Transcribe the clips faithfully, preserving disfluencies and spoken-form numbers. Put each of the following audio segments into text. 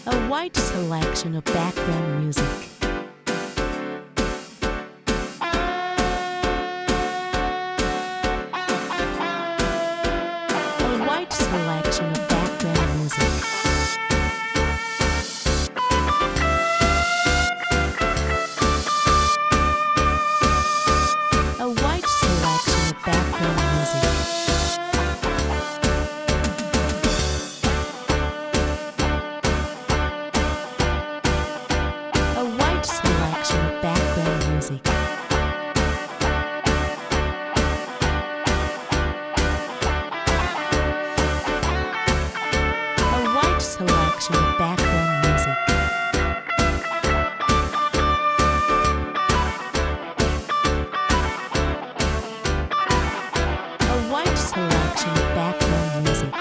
A wide selection of background music. A wide selection of background music. A wide selection of background music. A wide selection of background music. A wide selection of background music. A wide selection of background music.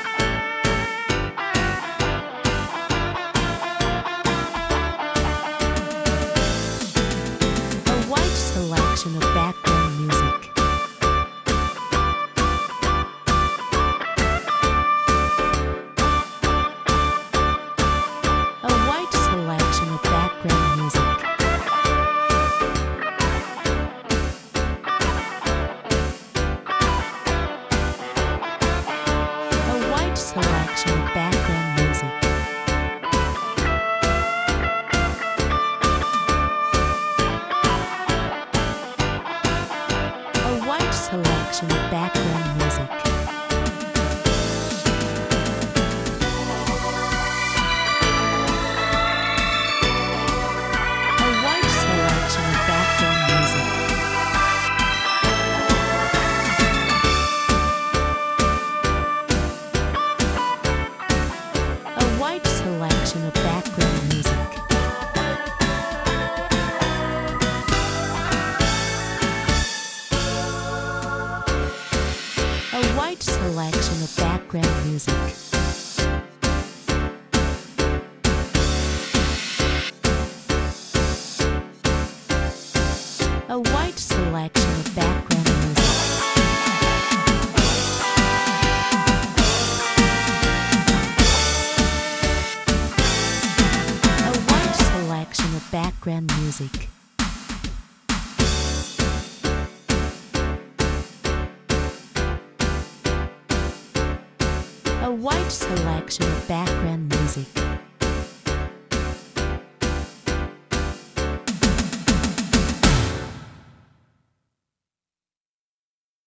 A wide selection of background music. A wide selection of background music. A wide selection of background music. A wide selection of background music. A wide selection of background music. A wide selection of background music. A wide selection of background music. A wide selection of background music. A wide selection of background music. A wide selection of background music.